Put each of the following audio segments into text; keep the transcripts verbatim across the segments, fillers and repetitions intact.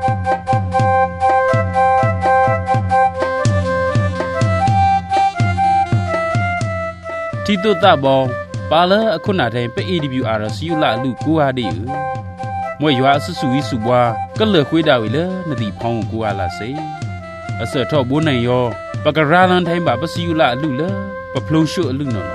ที่ตัวตาบองปาเลอคุณอาเทนไป เอ ดี บี อาร์ สิยุละลูกกูอาดิอือมวยยัวสุสุวิสุบัวก็เหลือคุยดาวอีเลนดีพองกูอาลาเซอเสทอบุญนยอปากราลันไทยบาปสิยุละลูเลปะพลงชุลุนนอ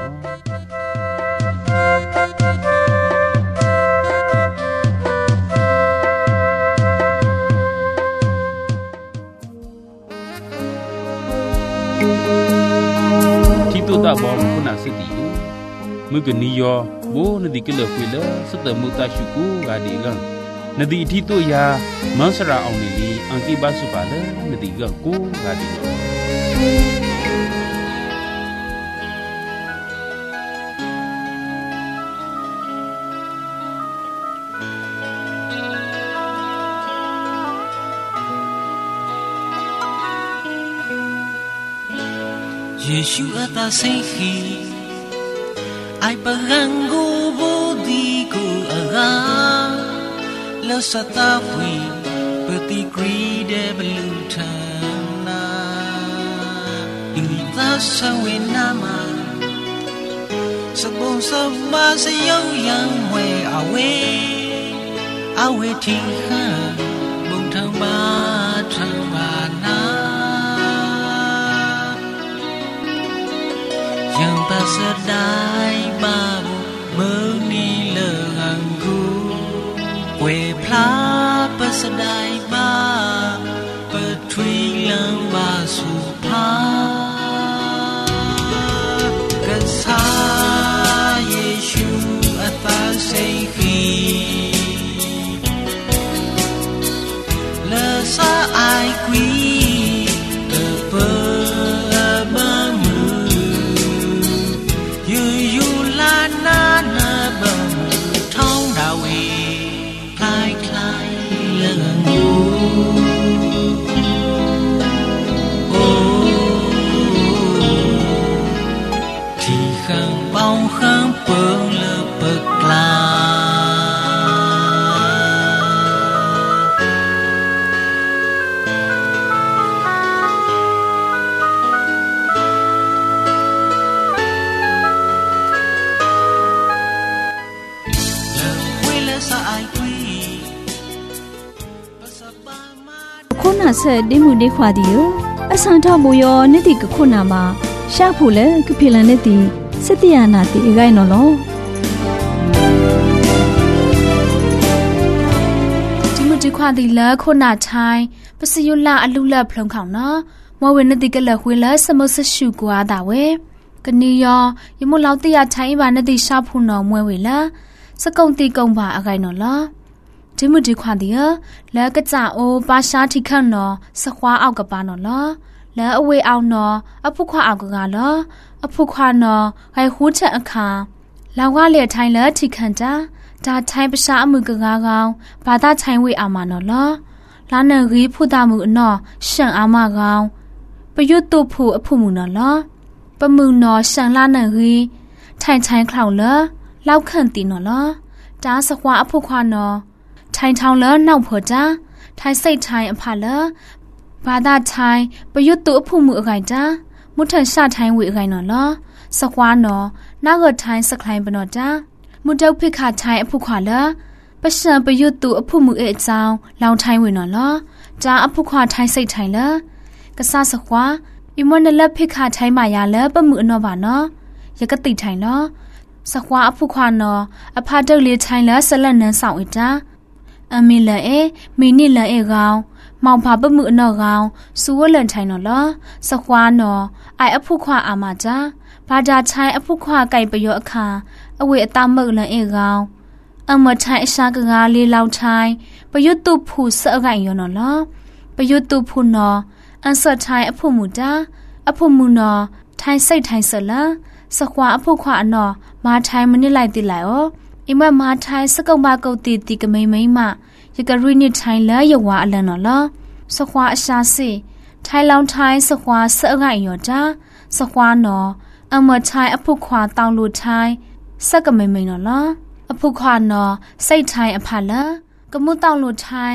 ตัวตาบอมคุณอาสติมือกันนิยอโบนดีกเลือคุยเลสเตมุตาชุกูกาดีกันนดีที่ตัวยามันสระเอาในนี้อังกีบาสุบาเลนดีกันกูกาดีယေရှုအသာစိတ်ခီအိုင်ပဟန်ကိုဘူဒီကိုအရာလောစတာဝီပတိဂရီဒေဘလူထနာဒီသာဆဝေနာမစပုံစမစယောယံဝဲအဝေအဝေထီခါဘုံထံပါထံပါနာyang tak sedai babu menila angku kue pla pesedai ba petui lang basu pa kasa Yesu atas sehi lesa ai kui kuna se demu de khwa di yo asan tha bo yo ne ti ka kuna ma sha phu le ka philan ne ti setiya na ti igai no lo dimu de khwa di la kuna thai pasiyu la alu la phlong khang na mo we ne ti ka la hwe la samo sa shu kwa da we ka ni yo yimu law ti ya thai ba ne ti sha phu no mwe we la sa kong ti kong ba agai no laဒီမဒီခွာဒီရလဲကကြအိုပါရှာထိခန့်နော်စခွာအောက်ကပါနော်လားလဲအဝေးအောင်နော်အဖုခွာအောက်ကကလားအဖုခွာနော်ဟိုင်ဟူးချက်အခါလောင်ကလေထိုင်လဲထိခန့်တာဒါထိုင်ပရှာအမှုကကားကောင်ဘာသာထိုင်ဝေးအောင်မနော်လားလာနရီဖုဒမှုအနော်ရှန်အာမကောင်ပယွတ်တုဖုအဖုမှုနော်လားပမှုနော်ရှန်လာနရီထိုင်ထိုင်ခေါလဲလောက်ခန့်တီနော်လားဒါစခွာအဖုခွာနော်ထိုင်ထောင်လနောက်ဖော်တာထိုင်စိတ်ထိုင်အဖလဘာသာထိုင်ပယွတ်တုအဖုမှုအခိုင်တာမုထန်ရှထိုင်ဝေအခိုင်နော်လားစကွာနော်နောက်ကထိုင်စခိုင်ပနော်တာမုတုတ်ဖိခထိုင်အဖုခွာလပရှံပယွတ်တုအဖုမှုအအကြောင်းလောင်ထိုင်ဝေနော်လားဒါအဖုခွာထိုင်စိတ်ထိုင်လကဆစကွာအီမွန်နလက်ဖိခထိုင်မာရလပမှုအနော်ပါနော်ရကတိထိုင်နော်စကွာအဖုခွာနော်အဖတုတ်လေးထိုင်လဆလက်နန်းဆောင်အတာအမီလအေမီနီလအေကောင်မောင်ဖာပမှုအနော်ကောင်စူဝလန်ထိုင်နော်လားစခွာနော်အိုင်အဖုခွာအာမတာဘာဒါချိုင်အဖုခွာကြိုက်ပယောအခါအဝေအတမုတ်လန်အေကောင်အမထိုင်အရှာကကားလေးလောက်ထိုင်ပယွတ်တုဖူစအခိုင်ယောနော်လားပယွတ်တုဖူနော်အန်ဆတ်ထိုင်အဖုမှုတာအဖုမှုနော်ထိုင်စိတ်ထိုင်ဆလာစခွာအဖုခွာအနော်မာထိုင်မနစ်လိုက်တိလိုက်ဩအမမာထိုင်စကုံပါကုတ်တီတီကမိန်မိန်မယကရီနိထိုင်လာယဝအလန်နော်လားစခွာအရှာစီထိုင်လောင်ထိုင်စခွာစအခိုင်ယောတာစခွာနော်အမထိုင်အဖုခွာတောင်းလို့ထိုင်စက်ကမိန်မိန်နော်လားအဖုခွာနော်စိတ်ထိုင်အဖလာကမှုတောင်းလို့ထိုင်ပ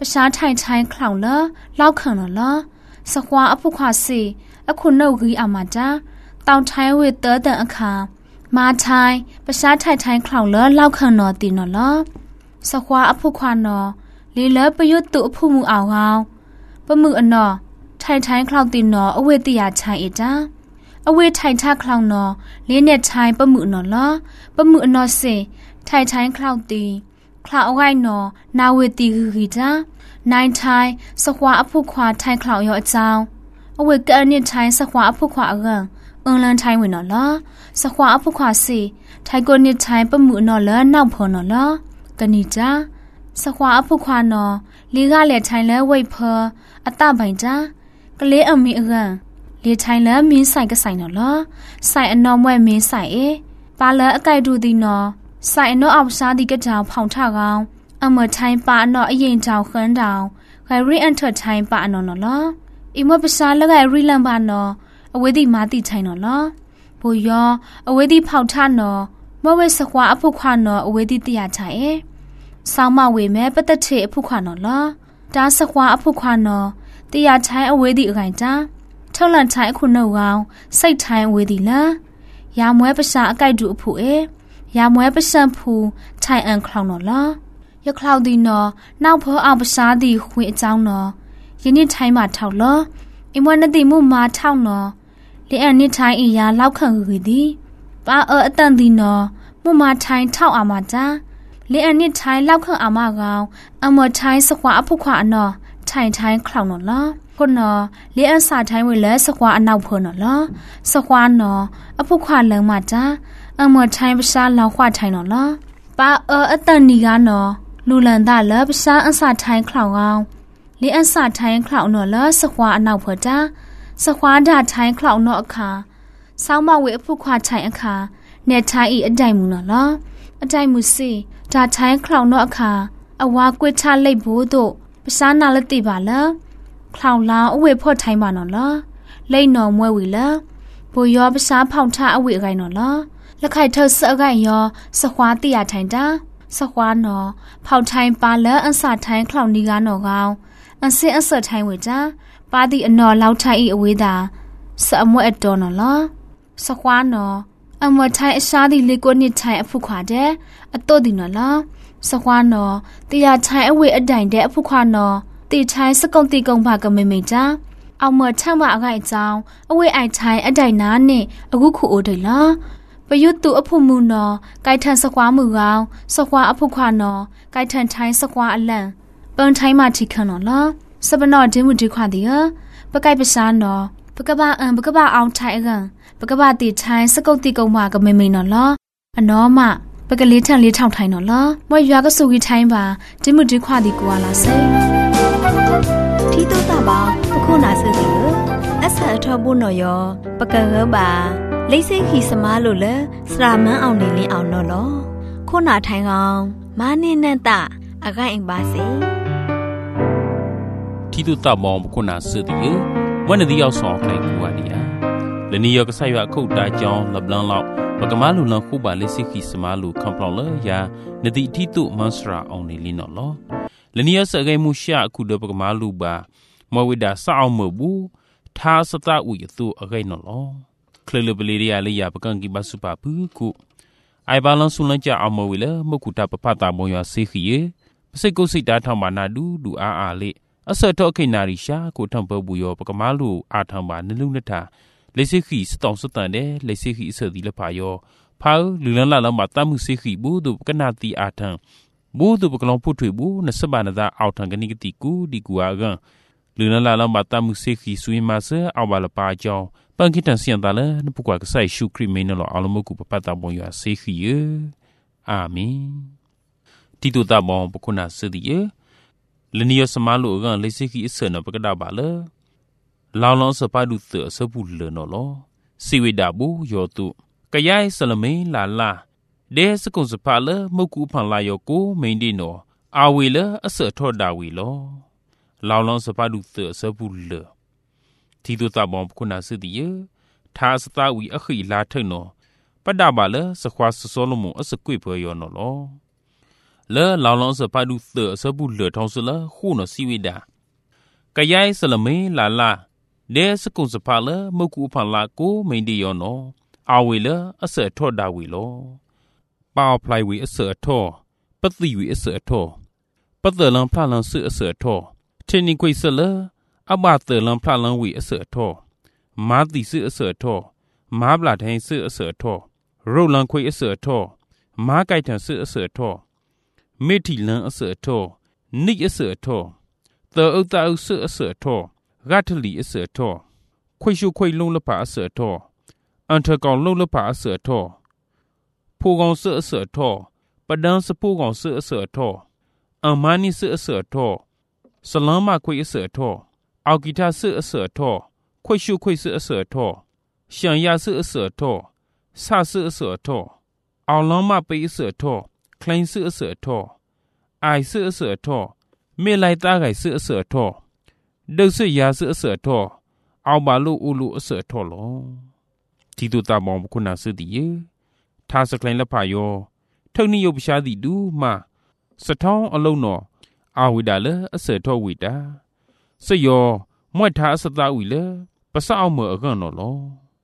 ประชาไทยไทยคล่องละเล่าขังละละสควาอภุควาสีอคุณนวีอามาจ้าเตาไทยเวเตอร์เดินอาคามาไทยประชาไทยไทยคล่องละเล่าขังนอตีนอละสควาอภุควานอลีเลประยุทธ์ตุอภุมูอ่าวเฮาปะมืออนอไทยไทยคล่องตีนออเวติยาชายเอจ้าอเวไทยท่าคล่องนอเลียนเนตชายปะมือนอละปะมือนอเสไทยไทยคล่องตีคลาเอาไว้นอนาเวตีคือคือจ้านายไทยสควาอภุควาไทยคล่องยอเจ้าอเวกอันเนี่ยไทยสควาอภุควาเอิงเอิงลันไทยเวนอละสควาอภุควาสีไทยกนเนี่ยไทยปะมือนอละนาวพอนอละกันนี่จ้าสควาอภุควานอลีกาเลไทยและเวยเพออตาไบจ้ากะเลอมีเอิงลีไทยและมีใส่ก็ใส่นอละใส่อนอมไว้มีใส่เอปาละอไกดูดีนอใส่อนออับซาดีกะจาวผ่องท่ากาวอเมอไทยปาอนออเย็นจาวเขินดาวไกรีอันเถิดไทยปาอนอนอละอิมวะปซาละไกรีลัมบานออเวดิมาติไทยนอละปุยออเวดิผ่องท่านอมะเวสควาอภุควานออเวดิติยาไทยสาวมาเวแม่ปะตะเทอภุควานอละดาสควาอภุควานอติยาไทยอเวดิไกจ้าเท่าหลันไทยคุณนาวาวใส่ไทยอเวดิละยามวยปซาอไกดูอภุเอยามวยปซัมพูไทยอันคลาวนอละยะคลาวดีนอนาวเพออาภาษาดีคุยเจ้านอยนี่ไทยมาเท่าละอิมวันนติมุมาเท่านอเลอันนี่ไทยอียาเล่าขังหือดีปาเออตันดีนอมุมาไทยเท่าอามาจ้าเลอันนี่ไทยเล่าขังอามากาวอมอไทยสควาอภุควาอนอไทยไทยคลาวนอละคนนอเลอันสาไทยเวลสควาอนาวเพอนอละสควานออภุควาเหลงมาจ้าอมอไทยภาษาลาวควาไทยนอละปาเออตันนีกานอลูลันดาเลภาษาอันสาไทยคลาวเอาลีอันสาไทยคลาวนอเลสควาอนาวเพอจ้าสควาดาไทยคลาวนออคาสาวมาเวอผู้ควาไทยอคาเนไทยอีอไดมุนอละอไดมุสีดาไทยคลาวนออคาอวากวยชาเลโบโดภาษานาลติบาละคลาวลาอเวพ่อไทยมานอละเลนอมวยวิละปุยอภาษาพ่องทาอเวไกนอละละไข่เธอเสไกยอสควาติยาไทยจ้าสควานอเผาไทยปาและอันสาไทยคลาวนีกานอเกาอันเสอันเสไทยเวจ้าปาดิอนอลาวไทยอีอเวดาสะอมวอดอนอละสควานออมวไทยอชาดิเลโกนิไทยอภุควาเดอโตดินอละสควานอติยาไทยอเวอไดเดอภุควานอติไทยสกงติกงบากะเมเมจ้าเอาเมื่อช่างว่าอะไรเจ้าอเวไอไทยอไดนาเนอกุคูโอไดละประยุทธ์ตุอภุมูนอไกทันสความือเอาสควาอภุควานอไกทันไทยสควาอลันเปิ้นไทยมาทิคันนอละสบนอดิมุดิควาดิเอปะไกปะซานอปะกะบะอันปะกะบะเอาไทยกันปะกะบะติไทยสกุติกงมากะเมเมนอละอนอมะปะกะเลทันเลท่องไทยนอละมวยยากะสุกิไทยบาดิมุดิควาดิกัวลาเซที่ตุตาบาปะคุนาเซติอสะทอบุนอยอปะกะเฮบาလိစိခိစမားလို့လဲစရာမန်းအောင်နေလင်းအောင်တော့လောခုနာထိုင်ကောင်မာနေနဲ့တအကိုင်ပါစေทีตุตามองบุคคลนาสือติวันนี้เอาสองใครกูว่าเนี่ยและนี่ยก็ใส่ว่าคู่ตาจองลับลังเราปากมาลุลังคู่บาลิสิกิสมาลุคำพลองเลยยาในที่ที่ตุมันสระเอาในลิ้นนอล้อและนี่ยสกายมุชาคู่เดปากมาลุบามาวิดาสาวเมื่อบูท้าสตาอุยตุอะไรนอล้อเคลเลเบลียาเลยยาปกันกิบาสุปาปุกุไอบาลังสุลังจะเอามาวิเลมกุตาปปาตามอยาเซขีเยเสกุสิตาทำมานาดูดูอาอาเลအစတော့ခိနာရီရှာကိုထံပဘူးရောပကမားလူအာထံပါနလုံနတာလေစိခိစတောင်စတန်တဲ့လေစိခိအစဒီလပါရောဖာလူလန်လာလမတမှုစိခိဘူးတို့ကနာတီအာထံဘူးတို့ပကလောင်ဖုထွေဘူးနစဘာနသာအောက်ထံကနိကတိကူဒီကူအာကလူလန်လာလမတမှုစိခိဆွေးမဆာအောဘလပါကြောင်းပန်ခိတန်စီယန်တလည်းနပုကွာကဆိုင်ရှုခရီမင်းလောအလမကုပပတာဘွန်ရစိခိယအာမင်တီတူတာဘောပခုနာစဒီယလနီယစမာလိုကလေစိခိအစနပကဒါပါလေလောင်လောင်စပါဒုသစပူလနော်လောစီဝိဒါဘူးယောတုကယိုင်ဆလမေးလာလာဒေစကုံစပါလေမုကူဖန်လာယောကိုမိန်ဒီနော်အာဝေလအစထောဒါဝီလောလောင်လောင်စပါဒုသစပူလတီတုတဘောခုနာစတိယသာစတာဝီအခီလာထုံနော်ပဒပါလေစခွာစစောလမအစကွေဖေယောနော်လော le lao long se pa du the se bu le thong se le khu no si wi da ka yai se le me la la de se kun se pa le mo ku phan la ko main di yo no a wi le a se tho da wi lo pa plai wi a se tho pat ti wi a se tho pat the lang pha lang se a se tho tin ni kwai se le a ba the lang pha lang wi a se tho ma ti se a se tho ma bla thai se a se tho ro lang kwai a se tho ma kai tan se a se tho me ti lang a se tho ni a se tho the ut ta u se a se tho ga thli a se tho kwai shu kwai long la pa a se tho an tha kaung long la pa a se tho phu kaung se a se tho pa dan se phu kaung se a se tho an ma ni se a se tho salam ma kwai a se tho au ki tha se a se tho kwai shu kwai se a se tho xiang ya se a se tho sa se a se tho au long ma pe a se tho klein se a se tho ai se a se tho me lai ta gai se a se tho dau se ya se a se tho au ba lu u lu a se tho lo ti tu ta bong ku na se di ye tha se klein la pha yo thau ni yo ba sha di du ma sa thong a lo no a wi da le a se tho wi da se yo mwe tha a sa ta wi le pa sa au mo a gan no lo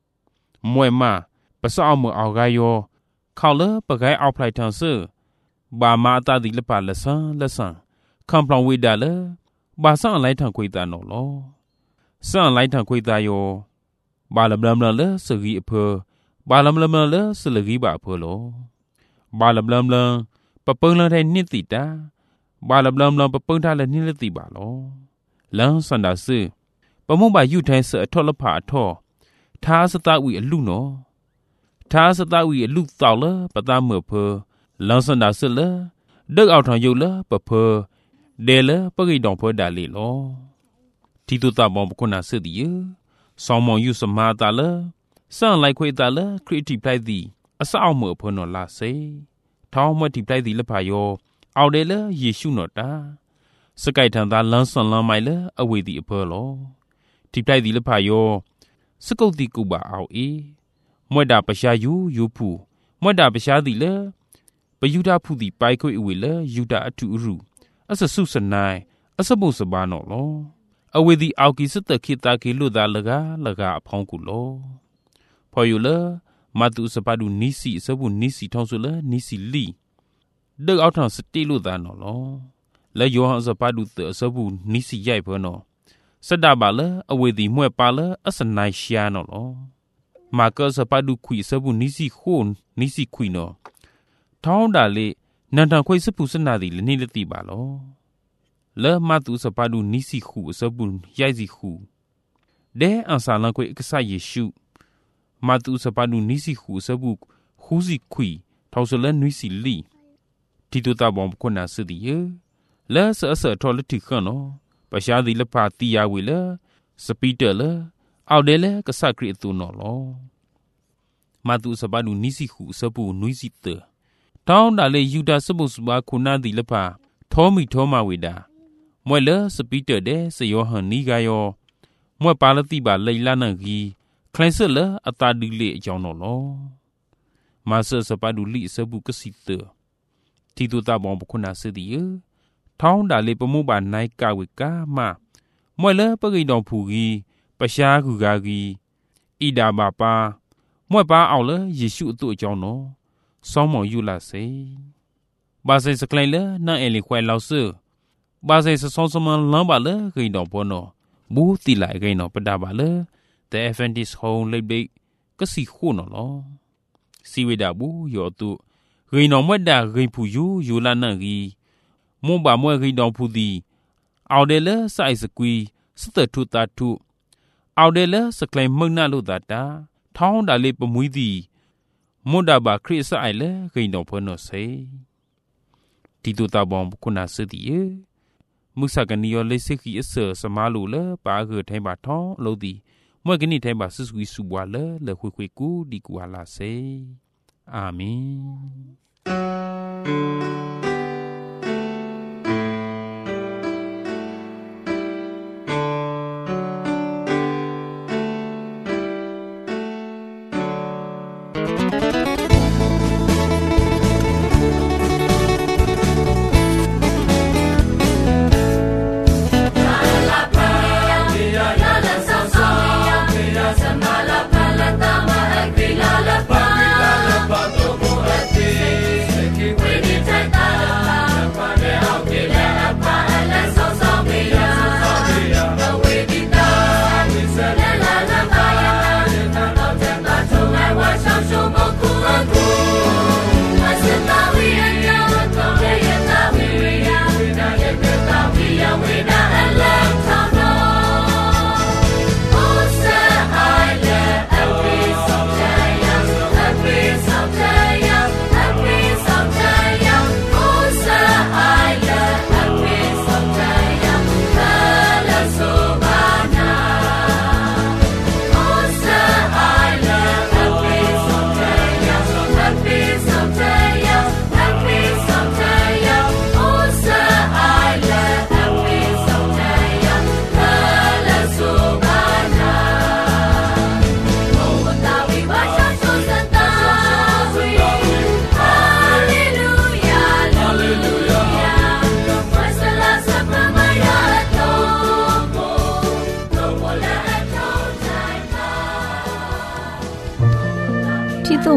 mwe ma pa sa au mo au ga yo khao le pa gai au phlai thang se ba ma ta di le pa le san le san kham plong wi da le ba san lai thang kwai ta no lo san lai thang kwai ta yo ba lam lam le se gi a phe ba lam lam le se le gi ba a phe lo ba lam lam le pa pung le thai ni ti ta ba lam lam le pa pung tha le ni le ti ba lo lan san da se pa mo ba yu thai se a tho le pha a tho tha sa ta wi a lu no tha sa ta wi a lu taw le pa ta mo phe lan san da se le deuk aw thang yu le pa phe de le pa gi dong phe da le lo ti tu ta bong ko na se di ye song mong yu sa ma ta le san lai khoi ta le creative plai di a sa aw mo phe no la se thong mo ti plai di le pha yo aw de le ye shu no taสกายทันตาลันสันลันไม่เลอเวดีอเพลอที่ใจดีละพายอสกุลตีกูบาเอาเอมวยดาประชายูยูผู้มวยดาประชาดีเลปยุดาผู้ดีไปก็อเวเลยูดาอตุรูอสสุสนายอสบุสบานอลอเวดีเอากิสตะคิตากิลุดาลกาลกาพองกุลพออยู่เลมาตุสปาดูนิสีสบุนิสีทองสุเลนิสีลีเด็กเอาทางสติลุดานอลและโยฮันสปาดูเตอสบูนิสิใหญ่เพิ่นอสดาบาเลอเวดีมวยปาเลอสนายชานอลมาเกสปาดูคุยสบูนิสิโคนนิสิคุยนอท้องดาเลนันทังคุยสปุสนาดีเลนี่เลติบาลและมาตุสปาดูนิสิคูสบูใหญ่สิคูเดอันซาลังคุยกษาเยซูมาตุสปาดูนิสิคูสบูคูสิคุยทาวสเลนุสิลีที่ตุตาบอมคนนาสดีเยและเสอเสอทอลติขันเนาะประชาธิปไตยาวิเลสปีเตอร์เลเอาเดเลกษัตริย์ตุนอลมาตุสบาดูนิสิคูสบูนุสิเตท้องดาเลยูดาสบุสบาคุณาดิลปาทอมิทอมาวิดามวยเลสปีเตอร์เดสยอหันนิกายอมวยปาลติบาเลลานังกีคลายเสเลอตาดิเลจองนอลมาเสสบาดูลิสบุกสิเตที่ตุตาบองบุคุณาสดีเยท้องดาเลปมุบานไนกาวิกามามวยเลปะกิดองผูกีปะชากุกากีอีดาบาปามวยปาเอาเลเยซูตัวจองโนสองหมอยูลาเซบาเซสไกลเลนาเอลิควายลาวเซบาเซสสองสมันลังบาเลกิดองปอนอบูติไลกินอปะดาบาเลแต่ Adventist Home เลเบกสิคูนอลอစီဝေဒဘူးယောတုဂိနောမွတ်တာဂိဖူယူယူလာနန်ဂီမွန်ပါမွဲဂိတောင်ဖူသည်အော်တယ်လစိုက်စကွီစတထုတာထုအော်တယ်လစကလိုင်မုန်နာလို့တာတာထောင်းတာလေးပမွီးသည်မွန်တာပါခရစ်ဆိုင်လေဂိတောင်ဖနောစေတီတူတာဘောခုနာစသည်ယေမုဆကနီယောလေးစခီအဆစမားလို့လပါဂထိုင်းပါထောင်းလို့သည်မွဲကနိထိုင်းပါဆဆူဆူဘွာလလခွေခွေကူဒီကွာလာစေအာမင်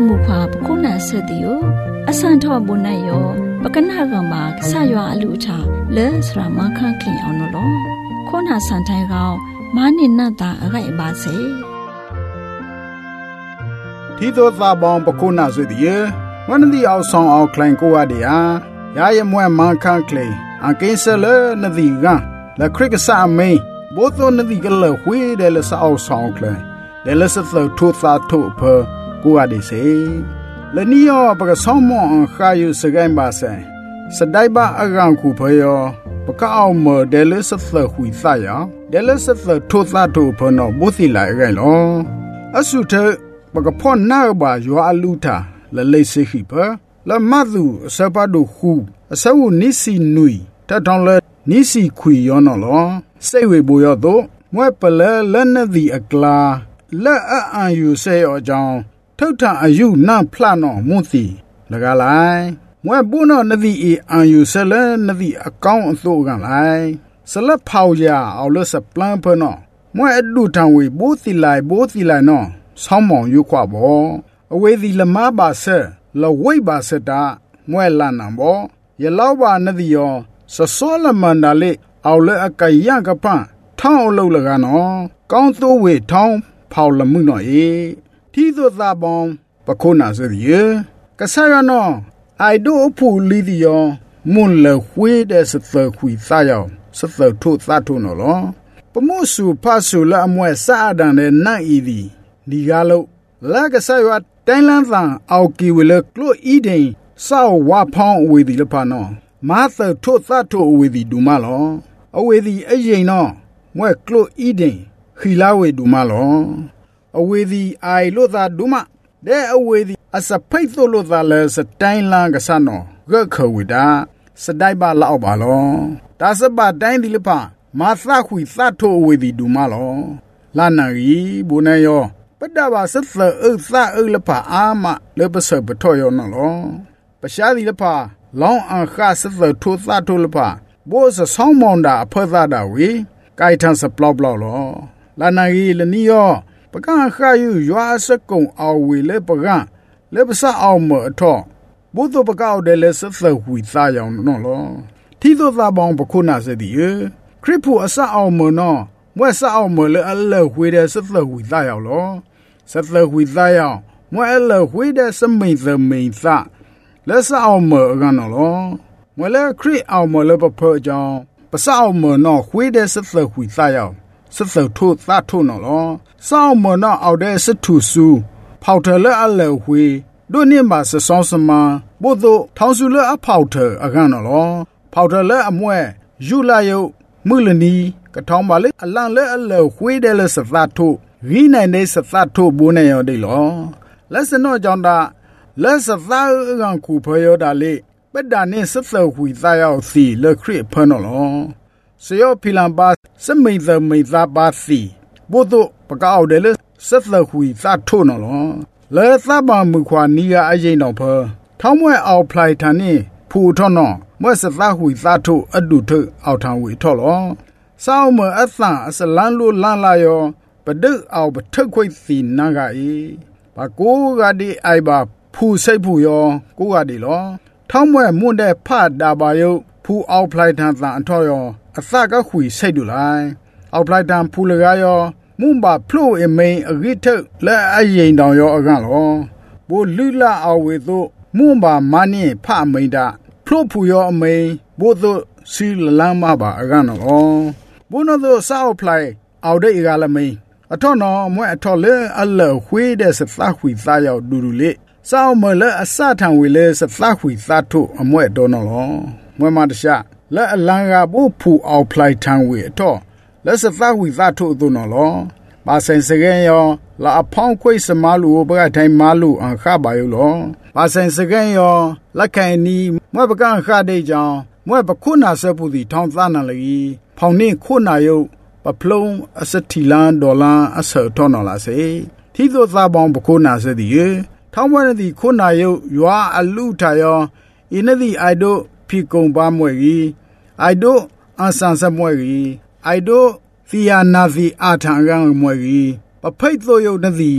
မှုခွာပခုနာဆတ်တီယအစန်ထောဘုန်နယောပကနာကမှာဆရွာအလူချလဲစရာမခန့်ခင်အောင်နော်ခေါနာစန်ထိုင်ကောင်မာနိနတ်တာအခိုက်ပါစေทีตัวตาบองปะคุณาสุดิเยวันนี้เอาซองเอาคลงกูว่าเดียยายมวยมังคังเคลอันเกสเลนดีกันและคริกษาเมย์บุตรนดีกันเลยหุยเดลสเอาซองเคลเดลสเตอร์ทุตาทุเพอกูว่าดีเซและนี่อ่ะปะกะซองมองข้าอยู่สกายบาเซสดายบาอรังคูเพยอปะกะเอาเมเดลสเตอร์หุยซายาเดลสเตอร์ทุตาทุเพอนอบุติไลไกลออสุเทปะกะพ่อหน้าบายัวอลูทาละเลสิขิเพละมาดูสะปะดูคูอสาวนิสินุยตะตองละนิสิขุยยอนอลอเซเวบุยอโตมวยปะละละนดีอกลาละอะอันยูเซออจองทุกทางอายุนาพลานอมุติละกะไลมวยบุนอนดีอีอันยูเซละนดีอากองอโตกันไลสละพาวยาเอาละสะปลันเพนอมวยอดูทางเวโบติไลโบติไลนอဆောင်းမောင်ယူခွာဘောအဝေးဒီလမပါဆက်လဝိပါစတာမွဲလန်နံဘောရလောက်ပါနဒီယောစစောလမန္တလေအော်လေအကယကပန်ထောင်းအလုပ်လကနော်ကောင်းတိုးဝေထောင်းဖောက်လမှုနော်အေထီသောသာပေါင်းပခုနာစရီကဆရနော်အိုက်ဒိုအဖူလီဒီယောမွန်လဝေးတဲ့စသခွေသာယောစသထုသထုနော်လောပမှုစုဖဆူလအမွဲစာဒန်တဲ့နတ်ဤဒီဒီကားလို့လက်ကဆရွာတိုင်းလန်းသံအောက်ကီဝလကလို့ဤဒိန်စောက်ဝါဖောင်းအဝေဒီလဖာနော်မာသထုသထုအဝေဒီဒူမလောအဝေဒီအရင်နော်မွဲကလို့ဤဒိန်ခီလာဝေဒူမလောအဝေဒီအိုင်လို့သာဒူမတဲ့အဝေဒီအစဖိတ်သို့လို့သာလဲစတိုင်းလန်းကဆနော်ရခဝိတာစတိုင်ပါလောက်ပါလောဒါစပတိုင်းဒီလဖာမာသခွေသထုအဝေဒီဒူမလောလာနာရီဘုန်ယောပဒဘာစသအသအလဖာအာမလေပစပထောယောနော်လောပရှာဒီလဖာလောင်းအခါစသထိုသထိုလဖာဘောစဆောင်းမောင်တာအဖသတာဝေကိုင်ထန်စပလောက်ပလောက်လောလာနာကြီးလနီယောပကခါယူရွာစကုံအောဝေလေပကလေပစအောင်မအထောဘုဒ္ဓပကောက်တယ်လေစသဝီသားယောင်နော်လောထီသောသာပေါင်းပခုနာစတိယခရစ်ဖို့အစအောင်မနော်မွဲစအောင်မလေအလဝေတဲ့စသဝီသားယောင်လောစသဝီသားယောင်မွဲအလဝေတဲ့စမိန်သမိန်သလက်စအောင်မကနော်လောမွဲလေခရစ်အောင်မလေပဖောကြောင့်ပစအောင်မနော်ဝေတဲ့စသဝီသားယောင်စသထုသထုနော်လောစောင်းမနော်အောက်တဲ့စထုစုဖောက်တယ်လေအလဝေဒုနိမစဆောင်းစမဘုဒ္ဓထောင်းစုလေအဖောက်တယ်အကနော်လောဖောက်တယ်လေအမွဲယူလာယုမှုလနီကထောင်းပါလေအလန်လေအလဝေတဲ့လေစသထုဂိနိုင်တဲ့စသထုဘုန်းနေရောဒီလောလက်စနောကြောင့်တာလက်စသကကူဖယောတာလေပဒာနေစသဝီသားရောက်စီလက်ခရစ်ဖနော်လောစယောဖီလံပါစမိသမိသာပါစီဘုဒ္ဓပကောက်တယ်လေစသဝီသထုနော်လောလဲသဘာမူခွာနီယာအရင်တော့ဖထောင်းမွဲအောင်ဖလိုက်ထန်နေဖူထောနော်မွဲစသဝီသထုအတုထုအောက်ထံဝီထော်လောစောင်းမအသံအစလန်းလိုလန်းလာယောပဒုအောင်ပထုခွိစီနာကဤဘာကိုကဒီအိုင်ပါဖူစိတ်ဖူယောကိုကဒီလောထောင်းမွဲမွန်းတဲ့ဖတာပါယုဖူအောင်ဖလိုက်ထန်သံအထော်ယောအသကခွေစိတ်တူလိုက်အောက်ဖလိုက်ထန်ဖူလကားယောမွန်ပါဖလို့အမိန်အဂိထုလဲအရင်တောင်ယောအကလောဘိုလူလာအဝေသို့မွန်ပါမနိဖမိန်တာဖလို့ဖူယောအမိန်ဘို့သို့စီလလမ်းမပါအကနော်ဘုနသောစောက်ဖလိုက်အောက်တဲ့ဧကလမိန်အထော့နော်မွဲအထော့လဲအလခွေးတဲ့စသခွေသားယောဒူဒူလေစောက်မလဲအစထံဝေလဲစသခွေသားထုအမွဲတော်နော်လောမွဲမတခြားလဲအလံကဘို့ဖူအောက်ဖလိုက်ထံဝေအထော့လက်စသဝီသထုသို့နော်လောပါဆိုင်စကဲယောလာအဖောင်းခွိစမလူဘကထိုင်မလူအခပါယောလောပါဆိုင်စကဲယောလက်ခိုင်နီမွဲပကခတဲ့ကြောင့်မွဲပခုနာဆပူတီထောင်းသနာလီဖောင်းနေခုနာယုပပလုံးအစတီလန်ဒေါ်လာအဆောထောနော်လာစေထီသို့သာပေါင်းပခုနာစသည်ထောင်းမွဲတီခုနာယုရွာအလူထယောအင်းဒီအိုက်ဒိုဖီကုံပါမွဲကြီးအိုက်ဒိုအန်ဆန်ဆမွဲကြီးအိုက်ဒိုသီယာနာသီအာထံကံမွဲကြီးပဖိတ်သို့ယုတ်နသည်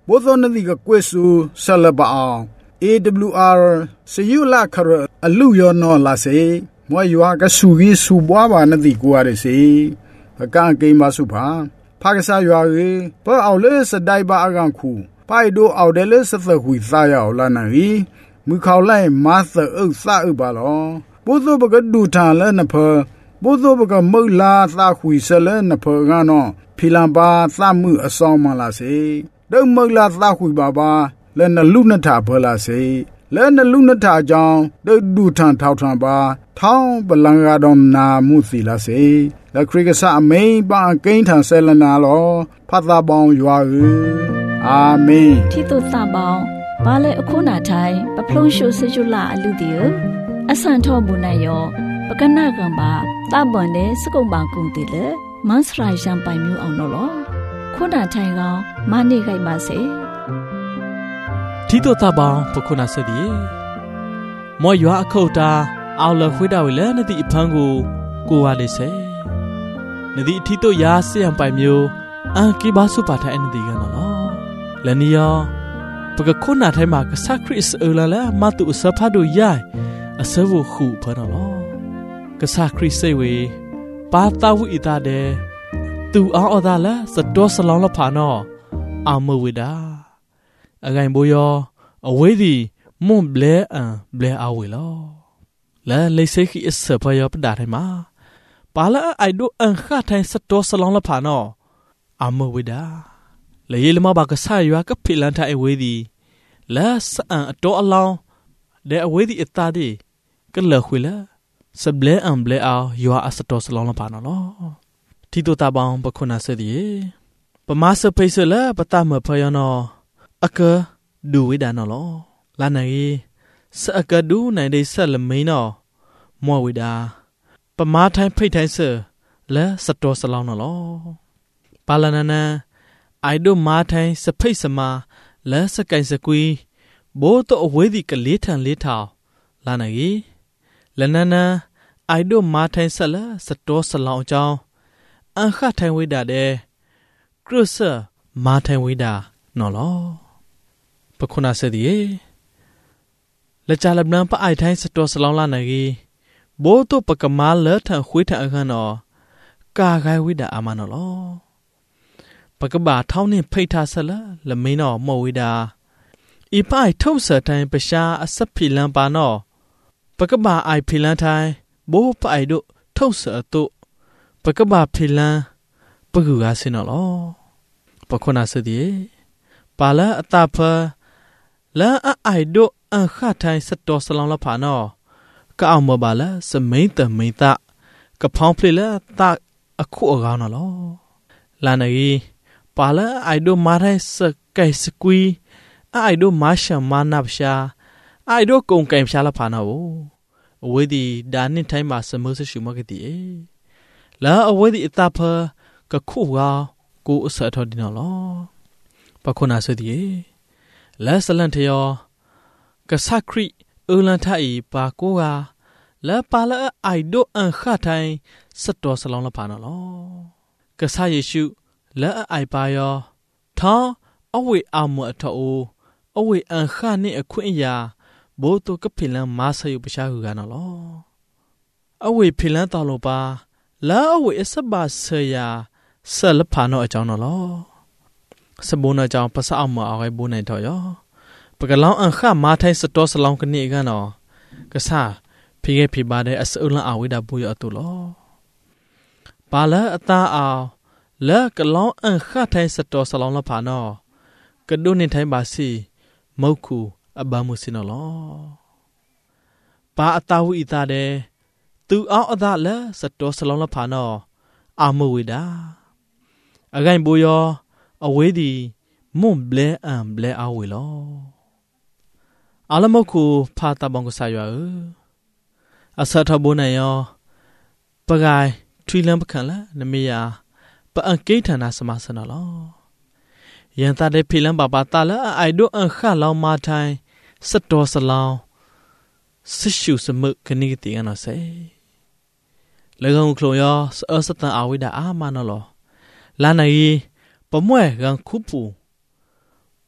โบโซนดีก็กวยสูซาลบะအောင် เอ ดับเบิลยู อาร์ စယူလာခရအလူယောနော်လာစေမွေရွာကဆူကြီးဆူပွားပါနတိကိုရစေအကန်ကိမဆုဖာဖာကစားရွာရေဘောအောင်လေစဒိုင်ပါအကန်ခုပိုက်တို့အော်တယ်လေစသခွေစားရအောင်လာနိုင်မူခေါလိုက်မသအုပ်စားအုပ်ပါလောဘိုးသောဘကဒူထန်လဲနဖဘိုးသောဘကမုတ်လာသာခွေဆလဲနဖကနော်ဖီလံပါသမှုအဆောင်မလာစေဒုံမုတ်လာသာခွေပါပါလဲနလူနထဘလာစေလဲနလူနထကြောင့်ဒုဒူထန်ထောက်ထန်ပါထောင်းပလံရတော်နာမှုစီလာစေလက်ခရိကဆာအမိန်ပါကိန်းထန်ဆဲလနာလောဖတ်တာပေါင်းရွာရအာမင်ที่ตุตาบองบาเลอคุนาไทยปะพลงชูซิจุลาอลุติออสันทอบุนายอปะกะนะกันบาตาบอนเดสกุมบางกุงติเลมันสรายชันไปมิวအောင်နော်လောခုနာထိုင်ကောင်မနေခိုင်ပါစေที่ตุตาบองปะคุนาสดีมอยัวอะခုတ်တာအော်လခွေးတာဝေလဲနတိအဖန်းကိုကိုဝါလေးစေနတိအထီတို့ရာဆေယံပိုင်မျိုးအန်ကိဘာစုပါထိုင်နတိကနော်လောလနီယောပကခုနာထိုင်မှာကဆခရစ်အလာလာမတုအစဖတ်တို့ရိုင်အစဝခုဖနော်လောကဆခရစ်စေဝေပါတာဝိတာတဲ့သူအောအသာလာစတော်ဆလောင်းလဖာနော်အမဝိဒါအဂိုင်ဘိုယောအဝေးဒီမွန်ဘလဲအန်ဘလဲအဝေလောလဲလေစိခိအစဖယောပဒါထိုင်မှာပါလာအိုက်ဒိုအန်ခါထိုင်စတော်ဆလောင်းလဖာနော်အမဝိဒါလေယလမဘာကဆာရွာကဖိလန်ထိုင်ဝေးဒီလဲစအန်အတော်အလောင်းတဲ့အဝေးဒီအတာဒီကလခွေလာစဘလဲအန်ဘလဲအောရွာအစတော်ဆလောင်းလဖာနော်လောတီတိုတာဘောင်ပခုနာစဒီပမာစပိစလာပတမဖယောနော်အကဒူဝိဒါနော်လောလာနိုင်စအကဒူနိုင်တဲ့ဆက်လမိန်နော်မောဝိဒါပမာထိုင်ဖိတ်ထိုင်စလဲစတော်ဆလောင်းနော်လောပါလနနာအိုင်ဒိုမာထိုင်စဖိတ်စမာလဲစကိုင်စကွီဘိုးတော့အဝေးဒီကလေးထန်လေးထောင်လာနိုင်လနနာအိုင်ဒိုမာထိုင်ဆက်လဲစတော်ဆလောင်းအကြောင်းအန်ခထိုင်ဝိဒါတဲ့ကရုဆာမာထိုင်ဝိဒါနော်လောပခုနာစဒီလက်ချလဘနပအိုင်ထိုင်စတော်ဆလောင်းလာနိုင်ဘိုးတော့ပကမာလဲထန်ခွေးထန်အခန်းနော်ကာခိုင်ဝိဒါအမနော်လောပကဘာထောင်းနေဖိတ်ထားဆလလမင်းနော်မော်ဝိဒါဤပိုင်ထုံးစတိုင်ပရှာအစဖီလန်ပါနော်ပကဘာအိုင်ဖီလန်ထိုင်ဘိုးပိုင်တို့ထုံးစအတုပကဘာဖီလန်ပကူကစင်နော်လောပခုနာစဒီပါလာအတာဖလာအိုင်တို့အခထိုင်စတော်ဆလောင်းလဖာနော်ကအောင်မပါလာစမိန်တမိန်တကဖောင်းဖလလာတအခုအကောင်းနော်လောလာနေပါလာအိုင်ဒိုမာရိုင်စကဲစကွီအိုင်ဒိုမာရှာမာနပ်ရှာအိုင်ဒိုကုံကင်ရှာလဖာနော်အဝေးဒီဒါနစ်ထိုင်းမှာစမဆရှုမကတိလာအဝေးဒီအတာဖကခုကကိုအစထော်ဒီနော်လောပခုနာစဒီလာစလန်တယောကဆခရီအူလန်ထိုင်ပါကိုကလာပါလာအိုင်ဒိုအန်ခထိုင်စတော်ဆလောင်းလဖာနော်လောကဆာယေရှုလာအိုင်ပါယောထောင်းအဝေအမအထောအဝေအန်ခနိအခွင့်အရာဘိုးတုကဖိလန်မာဆယုပရှာဟုကနော်လောအဝေဖိလန်တော်လောပါလာအဝေအစဘာဆယာဆလဖာနောအကြောင်းနော်လောစဘုံအကြောင်းပစအမအဝေဘုံနေတော့ယောပကလောင်းအခမာထိုင်စတော်ဆလောင်းကနေကနော်ကဆာဖိကေဖိပါတဲ့အစအလအဝိဒါဘူရအတူလောပါလာအတာအောင်လဲကလောင်းအခထိုင်စတော်ဆလောင်းလဖာနော်ကဒုန်နေထိုင်ပါစီမုတ်ခုအဘမှုစင်နော်လောပါအတာဝိတာတဲ့သူအောင်အသာလဲစတော်ဆလောင်းလဖာနော်အာမဝိဒါအဂိုင်ဘူယောအဝေးဒီမွန်ဘလဲအန်ဘလဲအဝေလောအလမခုဖာတာဘောင်ကဆာရွာအစထဘုန်နယောပဂိုင်ထရီလမ်ပခန်လာနမေယာပအန်ကိဌာနာစမဆနလောယန်တာတဲ့ဖီလမ်ပါပါတာလာအိုင်ဒိုအန်ခလောင်မာထိုင်စတော်ဆလောင်းဆရှုစမကနိကတိကနော်စေလေကောင်ခလိုယောအစတန်အဝိဒါအာမနော်လောလာနိုင်ပမွဲကန်ခုပူ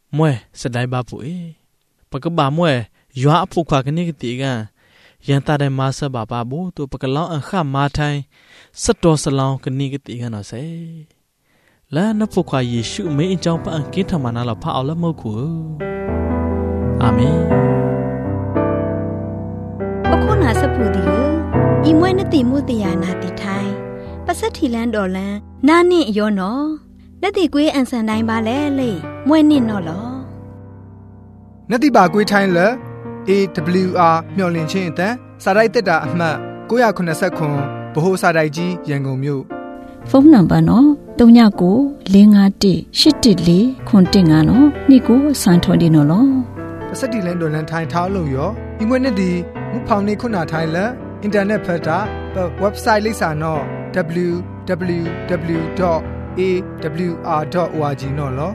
มวยสดายบาปุเอปกบามวยยัวผู้ขวากันนี่กติกันยันตาได้มาสบาบาบูตัวปกล้ออันข้ามมาไทยสตอสลองกันนี่กติกันเอาเสและนับผู้ขวาเยซูไม่อินจองปะอังกินธรรมนาเราพาเอาละมือขู่อาเมนปะโคนาสปูดิอีมวยนติมุตยานาติไทยปัสถีแลนดอลันนานี่ยอนอนติกวยอันสันไดบาเลเลมวยนี่นอลอนติบากวยไทยเล เอ ดับเบิลยู อาร์ မျှော်လင့်ခြင်းအတန်းစာရိုက်တက်တာအမှတ်၉၇၇ဗဟိုစာရိုက်ကြီးရန်ကုန်မြို့ဖုန်းနံပါတ်နော်၃၉ကို၄၅၁၈၁၄ခွန်တင်ငါနော်နေ့ကိုစံထော်ဒီနော်လောပစတိလန်ဒေါ်လန်ထိုင်ထားလို့ရောဒီမွေးနေ့ဒီမူဖောင်နေခုနာထိုင်လအင်တာနက်ဖက်တာ website လိပ်စာနော် ดับเบิลยู ดับเบิลยู ดับเบิลยู ดอท เอ ดับเบิลยู อาร์ ดอท โอ อาร์ จี နော်လော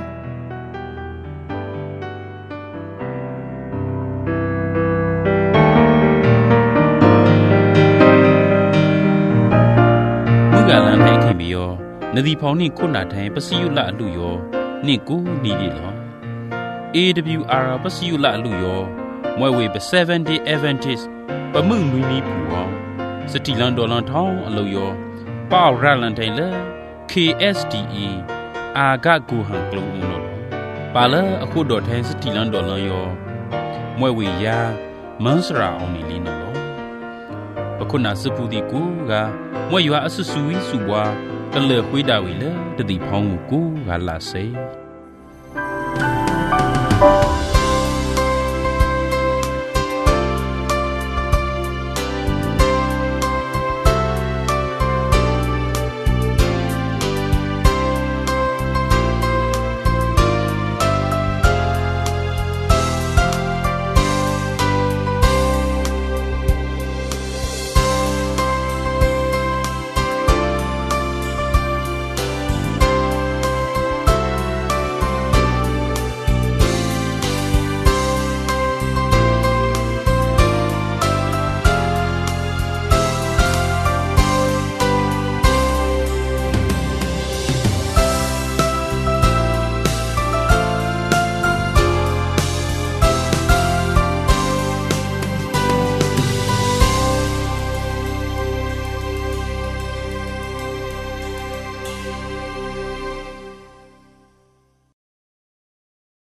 ကလန်ထိုင်ခင်ပြီးရောနဒီဖောင်နိခုနာထိုင်ပစီယုလအလူရောနိကူနီဒီလော เอ ดับเบิลยู อาร์ ပစီယုလအလူရောမွဲဝေပ seven day Adventist ပမှုန်မီနီပူရောစတီလန်ဒေါ်လန်ထောင်းအလူရောပေါရလန်ထိုင်လေ เค เอส ดี อี အာဂကူဟန်ကလုံနော်ပါလအခုဒေါ်ထိုင်စတီလန်ဒေါ်လန်ရောမွဲဝေယာမန်စရာအောင်နီလီနော်ပခုနာစပူဒီကူကမွဲရွာအဆဆူဝီဆူဘွားကလေခွေးတာဝီလေတတိဖောင်းကိုကလာစေ